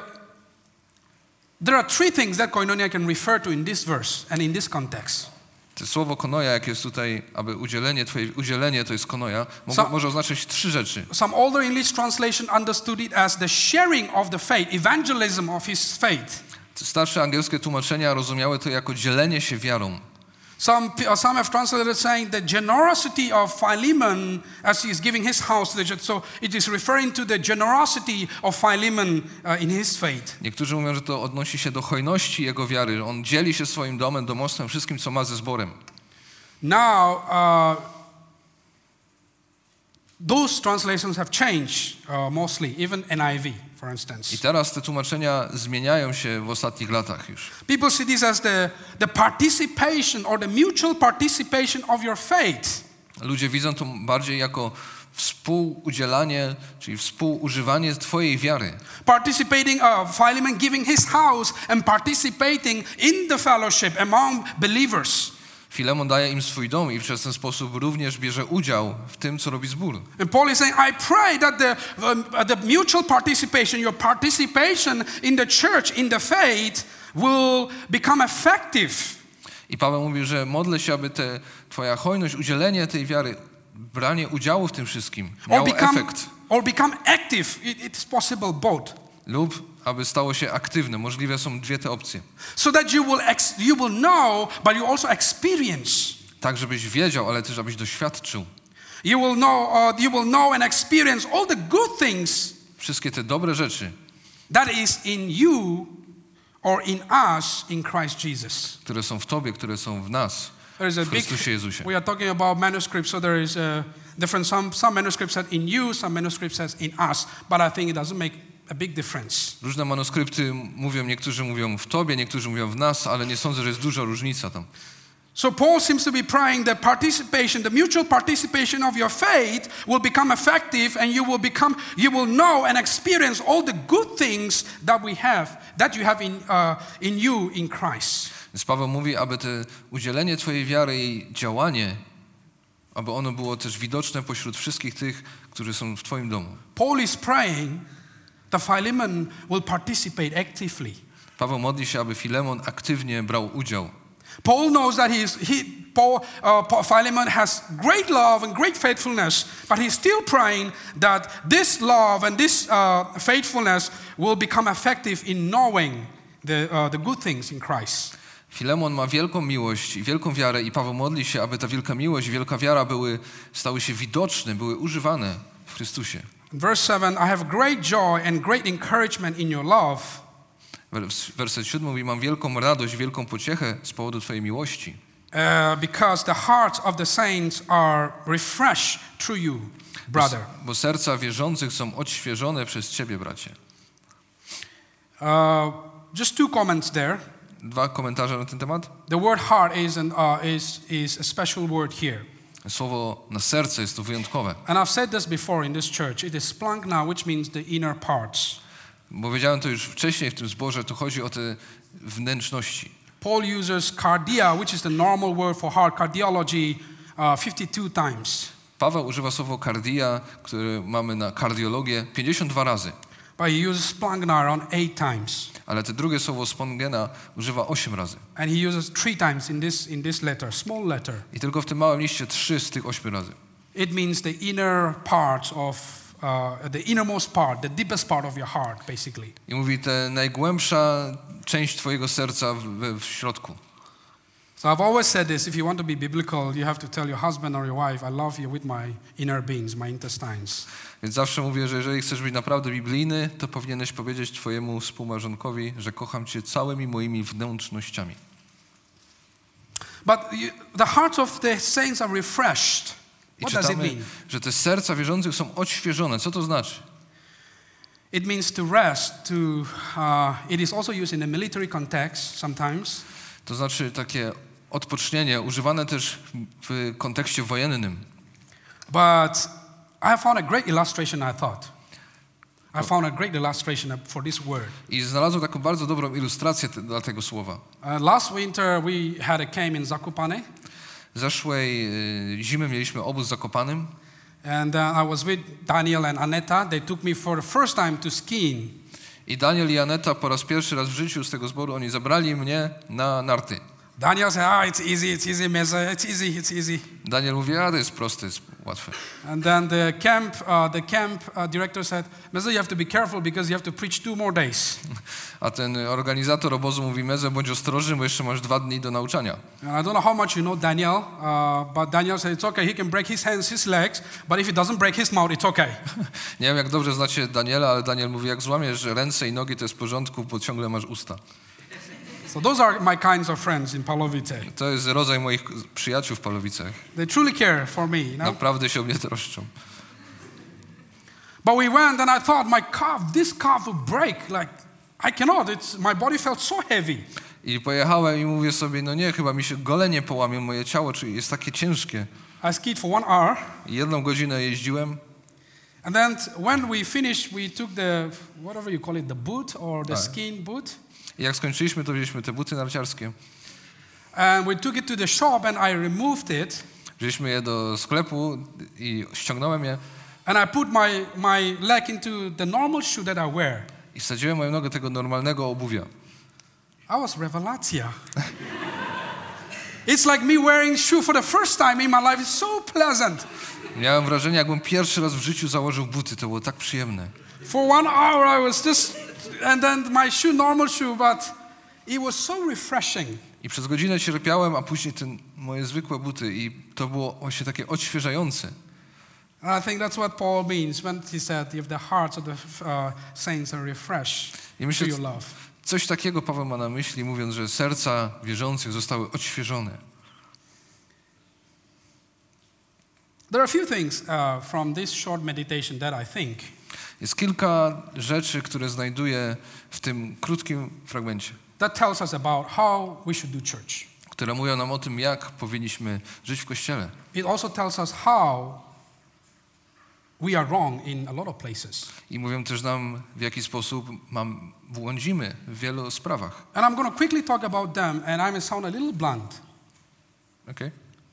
there are three things that koinonia can refer to in this verse and in this context. To słowo konoja, jak jest tutaj, aby udzielenie to jest konoja, może oznaczać 3 rzeczy. Some older English translation understood it as the sharing of the faith, evangelism of his faith. Starsze angielskie tłumaczenia rozumiały to jako dzielenie się wiarą. Some have translated saying the generosity of Philemon as he is giving his house to the church. So it is referring to the generosity of Philemon in his faith. Niektórzy mówią, że to odnosi się do hojności jego wiary. On dzieli się swoim domem, domostwem, wszystkim, co ma ze zborem. Now, those translations have changed mostly, even NIV, for instance. I teraz te tłumaczenia zmieniają się w ostatnich latach już. People see this as the participation or the mutual participation of your faith. Ludzie widzą to bardziej jako współudzielanie, czyli współużywanie twojej wiary. Participating, Philemon giving his house and participating in the fellowship among believers. Filemon daje im swój dom i przez ten sposób również bierze udział w tym, co robi zbór. And Paul is saying, I pray that the mutual participation, your participation in the church, in the faith, will become effective. I Paweł mówi, że modlę się, aby twoja hojność, udzielenie tej wiary, branie udziału w tym wszystkim miało efekt. Or become active. It is possible both. Lub aby stało się aktywne. Możliwe są 2 te opcje. So that you will know, but you also experience. Tak, żebyś wiedział, ale też abyś doświadczył. You will know and experience all the good things. Wszystkie te dobre rzeczy. That is in you or in us in Christ Jesus. Które są w tobie, które są w nas. W Chrystusie Jezusie. We are talking about manuscripts, so there is a different. Some manuscripts said in you, some manuscripts says in us, but I think it doesn't make a big difference. Różne manuskrypty mówią, niektórzy mówią w tobie, niektórzy mówią w nas, ale nie sądzę, że jest duża różnica tam. So Paul seems to be praying that participation, the mutual participation of your faith will become effective, and you will know and experience all the good things that you have in you in Christ. Więc Paweł mówi, aby to udzielenie twojej wiary i działanie, aby ono było też widoczne pośród wszystkich tych, którzy są w twoim domu. Paul is praying that Philemon will participate actively. Paweł modli się, aby Filemon aktywnie brał udział. Paul knows that Philemon has great love and great faithfulness, but he's still praying that this love and this faithfulness will become effective in knowing the good things in Christ. Filemon ma wielką miłość i wielką wiarę i Paweł modli się, aby ta wielka miłość i wielka wiara stały się widoczne, były używane w Chrystusie. Verse 7, I have great joy and great encouragement in your love. Werset 7 mówi, mam wielką radość, wielką pociechę z powodu twojej miłości. Because the hearts of the saints are refreshed through you, brother. Bo serca wierzących są odświeżone przez ciebie, bracie. Just 2 comments there. 2 komentarze na ten temat. The word heart is a special word here. Słowo na serce jest to wyjątkowe. And I've said this before in this church. It is splankna, which means the inner parts. Bo wiedziałem to już wcześniej w tym zborze, tu chodzi o te wnętrzności. Paul uses cardia, which is the normal word for heart, cardiology, 52 times. Paweł używa słowo cardia, które mamy na kardiologię, 52 razy. But he uses splankna around 8 times. Ale to drugie słowo spongena używa 8 razy. And he uses 3 times in this letter, small letter. I tylko w tym małym liście 3 z tych 8 razy. It means the inner parts of the innermost part, the deepest part of your heart, basically. I mówi te najgłębsza część twojego serca w środku. So I've always said this, if you want to be biblical, you have to tell your husband or your wife, I love you with my inner beings, my intestines. Więc zawsze mówię, że jeżeli chcesz być naprawdę biblijny, to powinieneś powiedzieć twojemu współmałżonkowi, że kocham cię całymi moimi wnętrznościami. But the hearts of the saints are refreshed. What does it mean? Że te serca wierzących są odświeżone. Co to znaczy? It means to rest. It is also used in a military context sometimes. To znaczy takie odpocznienie, używane też w kontekście wojennym. But I found a great illustration, I thought. I found a great illustration for this word. I znalazłem taką bardzo dobrą ilustrację dla tego słowa. Last winter we had a camp in Zakopane. Zeszłej zimy mieliśmy obóz w Zakopanem. And I was with Daniel and Aneta. They took me for the first time to skiing. I Daniel i Aneta po raz pierwszy raz w życiu z tego zboru, oni zabrali mnie na narty. Daniel said, it's easy, Meza, it's easy. Daniel mówi, to jest proste, jest łatwe. And then the camp director said, Meza, you have to be careful because you have to preach 2 more days. A ten organizator obozu mówi, Meza, bądź ostrożny, bo jeszcze masz 2 dni do nauczania. And I don't know how much you know Daniel, but Daniel said, it's okay, he can break his hands, his legs, but if he doesn't break his mouth, it's okay. Nie wiem, jak dobrze znacie Daniela, ale Daniel mówi, jak złamiesz ręce i nogi, to jest w porządku, bo ciągle masz usta. So those are my kinds of friends in Palovice. To jest rodzaj moich przyjaciół w Palowicach. They truly care for me, you know? Naprawdę się o mnie troszczą. But we went and I thought this calf will break. Like, I cannot, my body felt so heavy. I pojechałem i mówię sobie, no nie, chyba mi się golenie połamie, moje ciało jest takie ciężkie. I skied for 1 hour. 1 godzinę jeździłem. And then when we finished, we took the, whatever you call it, the boot or the skiing boot. I jak skończyliśmy, to wzięliśmy te buty narciarskie. And we took it to the shop and I removed it. Wzięliśmy je do sklepu i ściągnąłem je. And I put my leg into the normal shoe that I wear. I wsadziłem moją nogę tego normalnego obuwia. I was revelacja. It's like me wearing shoe for the first time in my life. It's so pleasant. Miałem wrażenie, jakbym pierwszy raz w życiu założył buty. To było tak przyjemne. For 1 hour I was just, and then my shoe, normal shoe, but it was so refreshing. I przez godzinę cierpiałem, a później moje zwykłe buty i to było właśnie takie odświeżające. And I think that's what Paul means when he said, if the hearts of the saints are refreshed through your love. Coś takiego Paweł ma na myśli, mówiąc, że serca wierzących zostały odświeżone. There are a few things from this short meditation that I think Jest kilka rzeczy, które znajduję w tym krótkim fragmencie, that tells us about how we should do church. które mówią nam o tym, jak powinniśmy żyć w Kościele. It also tells us how we are wrong in a lot of places. I mówią też nam, w jaki sposób błądzimy w wielu sprawach. And I'm going to quickly talk about them, and I may sound a little blunt. Okay?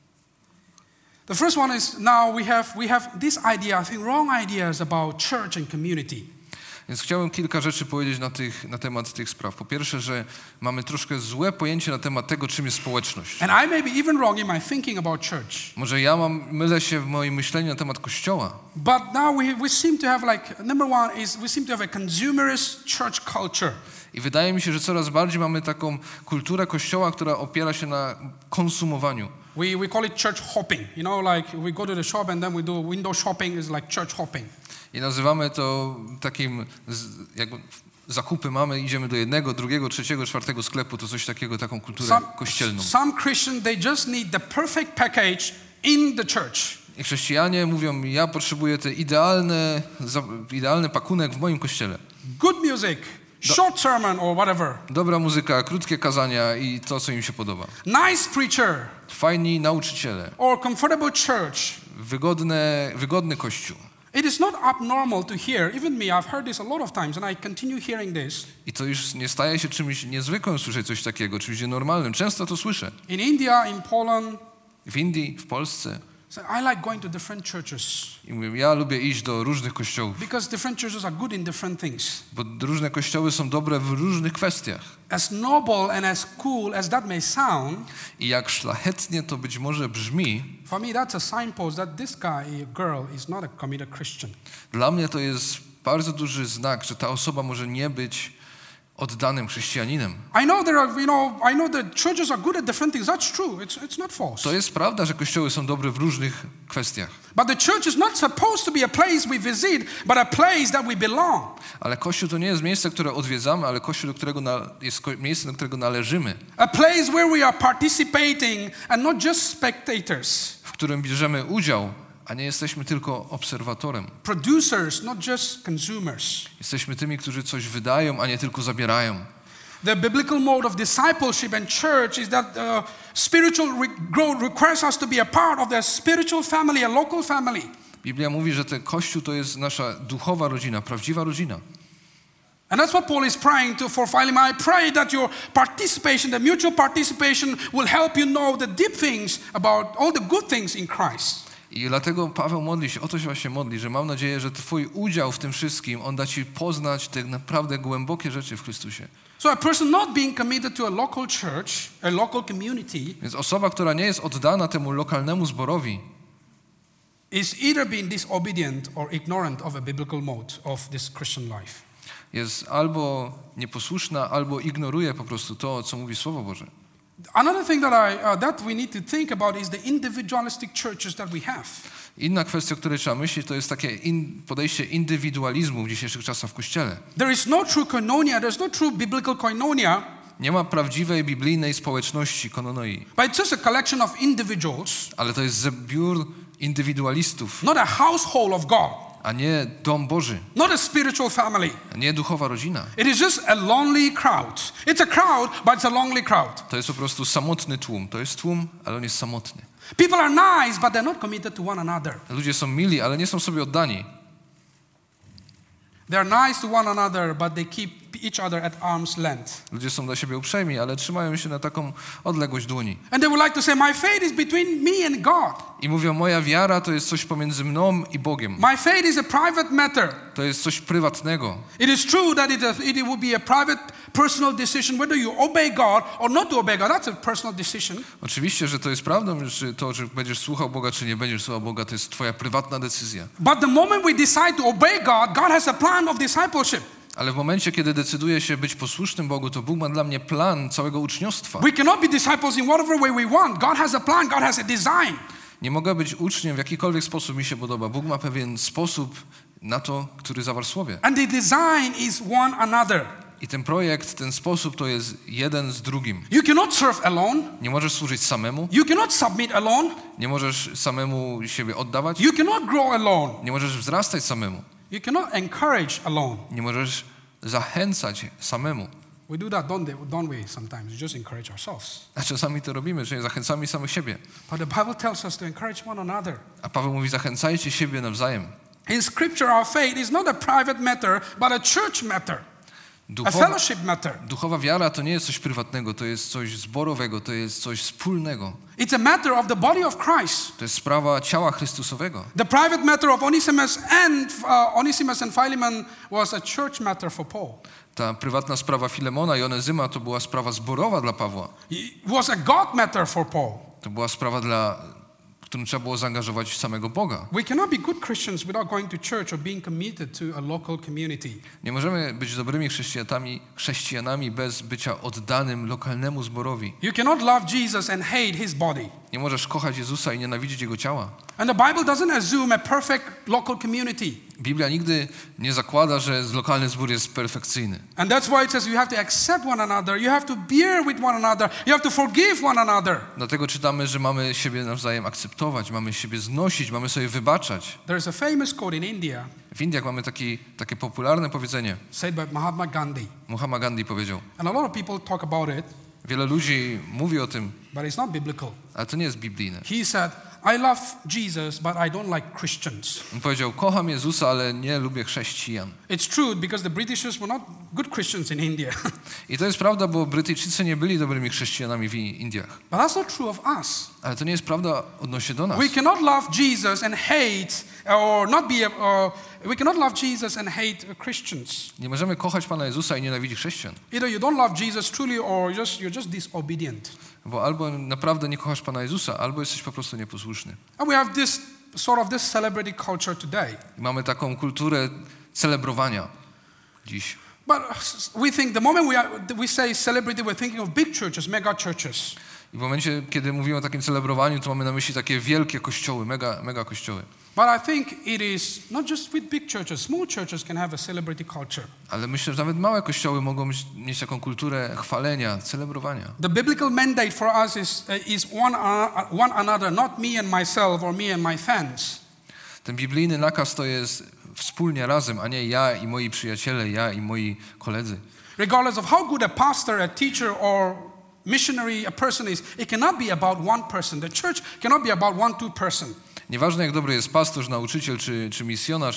The first one is now we have this idea, I think wrong ideas about church and community. Więc chciałem kilka rzeczy powiedzieć na temat tych spraw. Po pierwsze, że mamy troszkę złe pojęcie na temat tego, czym jest społeczność. And I may be even wrong in my thinking about church. Może mylę się w moim myśleniu na temat Kościoła. But now we seem to have number one is we seem to have a consumerist church culture. I wydaje mi się, że coraz bardziej mamy taką kulturę Kościoła, która opiera się na konsumowaniu. We call it church hopping. You know, like we go to the shop and then we do window shopping is like church hopping. I nazywamy to takim, jakby zakupy mamy, idziemy do 1, 2, 3, 4 sklepu, to coś takiego, taką kulturę kościelną. Some Christians, they just need the perfect package in the church. I chrześcijanie mówią, ja potrzebuję te idealny pakunek w moim kościele. Good music, short sermon or whatever. Dobra muzyka, krótkie kazania i to, co im się podoba. Nice preacher. Fajni nauczyciele. Or comfortable church. Wygodny kościół. It is not abnormal to hear, even me, I've heard this a lot of times and I continue hearing this. I to już nie staje się czymś niezwykłym słyszeć coś takiego, czymś normalnym. Często to słyszę. In India, in Poland. W Indii, w Polsce. So I like going to different churches. I mówię, ja lubię iść do różnych kościołów. Because different churches are good in different things. Bo różne kościoły są dobre w różnych kwestiach. As noble and as cool as that may sound. I jak szlachetnie to być może brzmi. For me that's a signpost that this guy, girl is not a committed Christian. Dla mnie to jest bardzo duży znak, że ta osoba może nie być oddanym chrześcijaninem. I know that churches are good at different things. That's true. It's not false. To jest prawda, że kościoły są dobre w różnych kwestiach. But the church is not supposed to be a place we visit, but a place that we belong. Ale kościół to nie jest miejsce, które odwiedzamy, ale kościół, jest miejsce, do którego należymy. A place where we are participating and not just spectators. W którym bierzemy udział, a nie jesteśmy tylko obserwatorem. Producers, not just consumers. Jesteśmy tymi, którzy coś wydają, a nie tylko zabierają. The biblical mode of discipleship and church is that spiritual growth requires us to be a part of the spiritual family, a local family. Biblia mówi, że ten Kościół to jest nasza duchowa rodzina, prawdziwa rodzina. And that's what Paul is praying for Philemon. I pray that your participation, the mutual participation will help you know the deep things about all the good things in Christ. I dlatego Paweł modli się, o to się właśnie modli, że mam nadzieję, że twój udział w tym wszystkim, on da ci poznać te naprawdę głębokie rzeczy w Chrystusie. So a person not being committed to a local church, a local community, Więc osoba, która nie jest oddana temu lokalnemu zborowi, is either being disobedient or ignorant of a biblical mode of this Christian life. jest albo nieposłuszna, albo ignoruje po prostu to, co mówi Słowo Boże. Another thing that we need to think about is the individualistic churches that we have. Inna kwestia, o której trzeba myśleć, to jest takie podejście indywidualizmu w dzisiejszych czasach w Kościele. There is no true koinonia, there's no true biblical koinonia. Nie ma prawdziwej, biblijnej społeczności kononoi. But it's just a collection of individuals. Ale to jest zbiór indywidualistów, Not a household of God. a nie dom Boży, Not a spiritual family. a nie duchowa rodzina. It is just a lonely crowd. It's a crowd, but it's a lonely crowd. To jest po prostu samotny tłum. To jest tłum, ale on jest samotny. People are nice, but they're not committed to one another. Ludzie są mili, ale nie są sobie oddani. They're nice to one another, but they keep each other at arm's length. Ludzie są dla siebie uprzejmi, ale trzymają się na taką odległość dłoni. And they would like to say, my faith is between me and God. I mówią, moja wiara to jest coś pomiędzy mną i Bogiem. My faith is a private matter. To jest coś prywatnego. It is true that it would be a private, personal decision whether you obey God or not to obey God. That's a personal decision. Oczywiście, że to jest prawdą, że to, że będziesz słuchał Boga, czy nie będziesz słuchał Boga, to jest twoja prywatna decyzja. But the moment we decide to obey God, God has a plan of discipleship. Ale w momencie, kiedy decyduję się być posłusznym Bogu, to Bóg ma dla mnie plan całego uczniostwa. We cannot be disciples in whatever way we want. God has a plan, God has a design. Nie mogę być uczniem w jakikolwiek sposób mi się podoba. Bóg ma pewien sposób na to, który zawarł w Słowie. And the design is one another. I ten projekt, ten sposób to jest jeden z drugim. You cannot serve alone. Nie możesz służyć samemu. You cannot submit alone. Nie możesz samemu siebie oddawać. You cannot grow alone. Nie możesz wzrastać samemu. You cannot encourage alone. Nie możesz zachęcać samemu. We do that, don't we, sometimes? We just encourage ourselves. A czasami to robimy, że zachęcamy samych siebie. But the Bible tells us to encourage one another. A Paweł mówi, zachęcajcie siebie nawzajem. In Scripture, our faith is not a private matter, but a church matter. A fellowship matter. Duchowa wiara to nie jest coś prywatnego, to jest coś zborowego, to jest coś wspólnego. It's a matter of the body of Christ. To jest sprawa ciała Chrystusowego. The private matter of Onesimus and Philemon was a church matter for Paul. Ta prywatna sprawa Filemona i Onezyma to była sprawa zborowa dla Pawła. It was a God matter for Paul. To była sprawa, w którą trzeba było zaangażować samego Boga. We cannot be good Christians without going to church or being committed to a local community. Nie możemy być dobrymi chrześcijanami bez bycia oddanym lokalnemu zborowi. You cannot love Jesus and hate his body. Nie możesz kochać Jezusa i nienawidzić Jego ciała. And the Bible doesn't assume a perfect local community. Biblia nigdy nie zakłada, że lokalny zbór jest perfekcyjny. And that's why it says you have to accept one another, you have to bear with one another, you have to forgive one another. Dlatego czytamy, że mamy siebie nawzajem akceptować, mamy siebie znosić, mamy sobie wybaczać. There's a famous quote in India. W Indiach mamy takie popularne powiedzenie. Said by Mahatma Gandhi. Mahatma Gandhi powiedział. And a lot of people talk about it. Wiele ludzi mówi o tym, But it's not biblical. ale to nie jest biblijne. He said, I love Jesus, but I don't like Christians. On powiedział, kocham Jezusa, ale nie lubię chrześcijan. It's true because the Britishers were not good Christians in India. I to jest prawda, bo Brytyjczycy nie byli dobrymi chrześcijanami w Indiach. But that's not true of us. Ale to nie jest prawda odnośnie do nas. We cannot love Jesus and hate or not be we cannot love Jesus and hate Christians. Nie możemy kochać Pana Jezusa i nienawidzić chrześcijan. Either you don't love Jesus truly or you're just disobedient. Bo albo naprawdę nie kochasz Pana Jezusa, albo jesteś po prostu nieposłuszny. And we have this celebrity culture today. I mamy taką kulturę celebrowania dziś. But we think the moment we say celebrity, we're thinking of big churches, mega churches. I w momencie, kiedy mówimy o takim celebrowaniu, to mamy na myśli takie wielkie kościoły, mega kościoły. But I think it is not just with big churches. Small churches can have a celebrity culture. Ale myślę, że nawet małe kościoły mogą mieć taką kulturę chwalenia, celebrowania. The biblical mandate for us is one another, not me and myself or me and my fans. Ten biblijny nakaz to jest wspólnie razem, a nie ja i moi przyjaciele, ja i moi koledzy. Regardless of how good a pastor, a teacher or missionary a person is, it cannot be about one person. The church cannot be about one, two person. Nieważne, jak dobry jest pastor, nauczyciel czy misjonarz,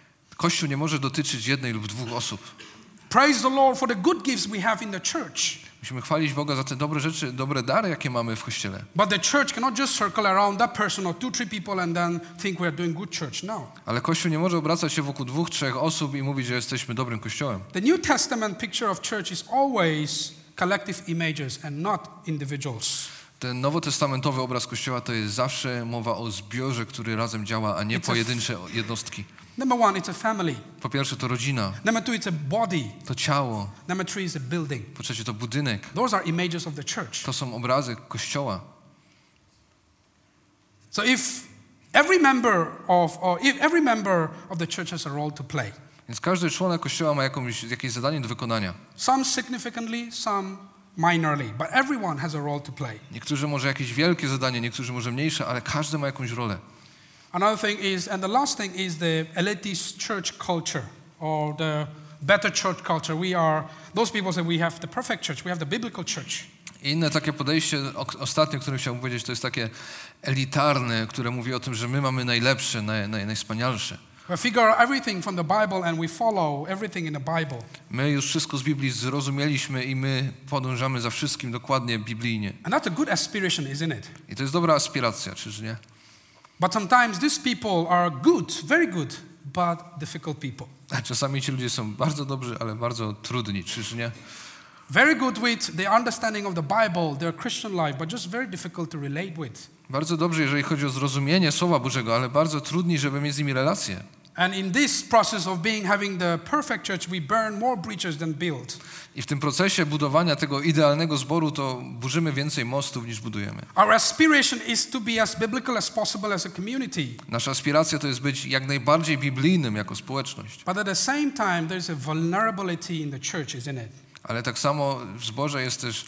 Kościół nie może dotyczyć jednej lub dwóch osób. Praise the Lord for the good gifts we have in the church. Musimy chwalić Boga za te dobre rzeczy, dobre dary, jakie mamy w Kościele. But the church cannot just circle around that person or 2-3 people and then think we are doing good church. No. Ale Kościół nie może obracać się wokół 2-3 osób i mówić, że jesteśmy dobrym Kościołem. The New Testament picture of church is always collective images and not individuals. Ten nowotestamentowy obraz Kościoła to jest zawsze mowa o zbiorze, który razem działa, a nie pojedyncze jednostki. Number 1, it's a family. Po pierwsze to rodzina. Number 2, it's a body. To ciało. Number 3 is a building. Po trzecie to budynek. Those are images of the church. To są obrazy Kościoła. So if every member of the church has a role to play. Więc każdy członek Kościoła ma jakieś zadanie do wykonania. Some significantly, some minorly, but everyone has a role to play. Niektórzy może jakieś wielkie zadanie, niektórzy może mniejsze, ale każdy ma jakąś rolę. Another thing is, and the last thing is the elitist church culture or the better church culture. Those people say we have the perfect church, we have the biblical church. Inne takie podejście, ostatnie, które chciałbym powiedzieć, to jest takie elitarne, które mówi o tym, że my mamy najlepsze, najwspanialsze. We figure everything from the Bible and we follow everything in the Bible. My już wszystko z Biblii zrozumieliśmy i my podążamy za wszystkim dokładnie biblijnie. And that's a good aspiration, isn't it? I to jest dobra aspiracja, czyż nie? But sometimes these people are good, very good, but difficult people. A czasami ci ludzie są bardzo dobrzy, ale bardzo trudni, czyż nie? Very good with the understanding of the Bible, their Christian life, but just very difficult to relate with. Bardzo dobrze, jeżeli chodzi o zrozumienie Słowa Bożego, ale bardzo trudni, żeby mieć z nimi relacje. And in this process of having the perfect church, we burn more breaches than build. I w tym procesie budowania tego idealnego zboru to burzymy więcej mostów niż budujemy. Our aspiration is to be as biblical as possible as a community. Nasza aspiracja to jest być jak najbardziej biblijnym jako społeczność. But at the same time, there's a vulnerability in the church, isn't it? Ale tak samo w zborze jest też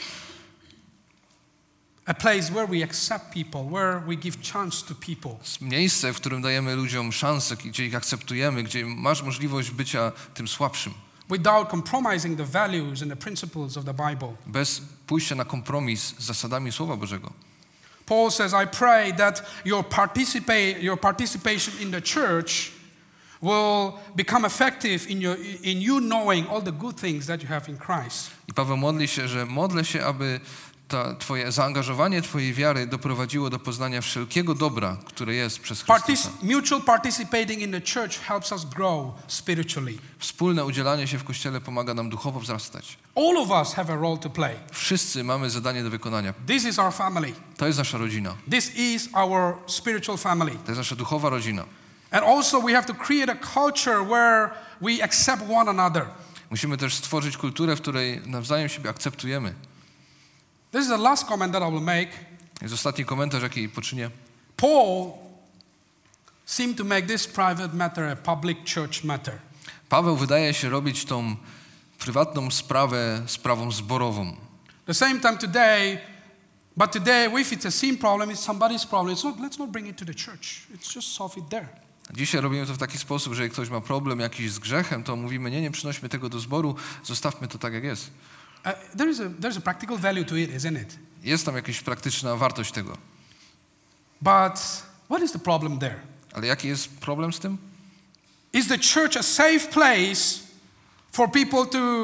a place where we accept people, where we give chance to people. Miejsce, w którym dajemy ludziom szansę, gdzie ich akceptujemy, gdzie masz możliwość bycia tym słabszym. Without compromising the values and the principles of the Bible. Bez pójścia na kompromis z zasadami Słowa Bożego. Paul says, I pray that your participation in the church will become effective in you knowing all the good things that you have in Christ. I Paweł modlę się, aby twoje zaangażowanie twojej wiary doprowadziło do poznania wszelkiego dobra, które jest przez Chrystusa. Mutual participating in the church helps us grow spiritually. Wspólne udzielanie się w Kościele pomaga nam duchowo wzrastać. All of us have a role to play. Wszyscy mamy zadanie do wykonania. This is our family. To jest nasza rodzina. This is our spiritual family. To jest nasza duchowa rodzina. And also we have to create a culture where we accept one another. Musimy też stworzyć kulturę, w której nawzajem siebie akceptujemy. This is the last comment that I will make. Jest ostatni komentarz, jaki poczynię. Paul seemed to make this private matter a public church matter. Paweł wydaje się robić tą prywatną sprawę sprawą zborową. The same time today, but today if it's a sin problem, it's somebody's problem. Let's not bring it to the church. It's just solve it there. Dzisiaj robimy to w taki sposób, że jak ktoś ma problem jakiś z grzechem, to mówimy, nie przynośmy tego do zboru, zostawmy to tak, jak jest. There's a practical value to it, isn't it? Jest tam jakaś praktyczna wartość tego. But what is the problem there? Ale jaki jest problem z tym? Is the church a safe place for people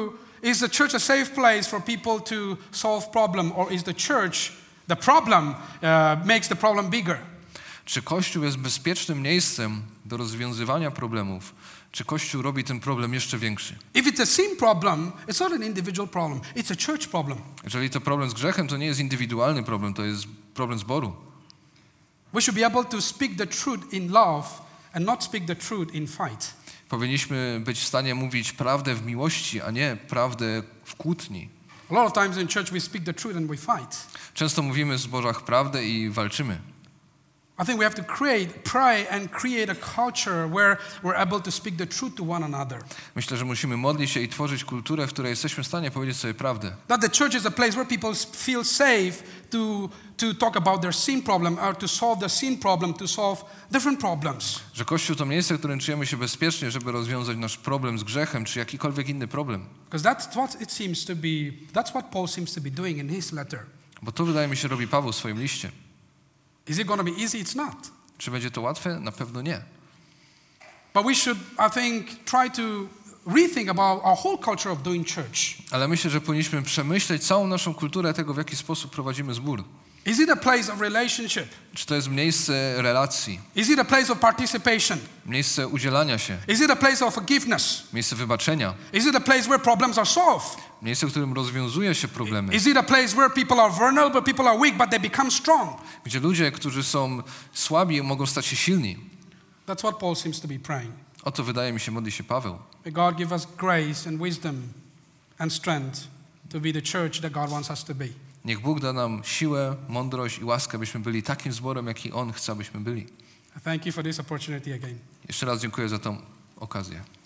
to solve problem, or is the church the problem makes the problem bigger? Czy Kościół jest bezpiecznym miejscem do rozwiązywania problemów? Czy Kościół robi ten problem jeszcze większy? If it's a sin problem, it's not an individual problem. It's a church problem. Jeżeli to problem z grzechem, to nie jest indywidualny problem, to jest problem zboru. We should be able to speak the truth in love and not speak the truth in fight. Powinniśmy być w stanie mówić prawdę w miłości, a nie prawdę w kłótni. A lot of times in church we speak the truth and we fight. Często mówimy w zborach prawdę i walczymy. I think we have to pray and create a culture where we're able to speak the truth to one another. Myślę, że musimy modlić się i tworzyć kulturę, w której jesteśmy w stanie powiedzieć sobie prawdę. That the church is a place where people feel safe to talk about their sin problem or to solve the sin problem, to solve different problems. Że Kościół to miejsce, w którym czujemy się bezpiecznie, żeby rozwiązać nasz problem z grzechem, czy jakikolwiek inny problem. Because that's what Paul seems to be doing in his letter. Bo to wydaje mi się robi Paweł w swoim liście. Is it going to be easy? It's not. Czy będzie to łatwe? Na pewno nie. But we should, I think, try to rethink about our whole culture of doing church. Ale myślę, że powinniśmy przemyśleć całą naszą kulturę tego, w jaki sposób prowadzimy zbór. Is it a place of relationship? Czy to jest miejsce relacji, Is it a place of participation? miejsce udzielania się, Is it a place of forgiveness? miejsce wybaczenia, Is it a place where problems are solved? miejsce, w którym rozwiązuje się problemy, Is it a place where people are vulnerable, people are weak, but they become strong? gdzie ludzie, którzy są słabi, mogą stać się silni. That's what Paul seems to be praying. O to, wydaje mi się, modli się Paweł. May God give us grace and wisdom and strength to be the church that God wants us to be. Niech Bóg da nam siłę, mądrość i łaskę, byśmy byli takim zborem, jaki On chce, abyśmy byli. Thank you for this opportunity again. Jeszcze raz dziękuję za tą okazję.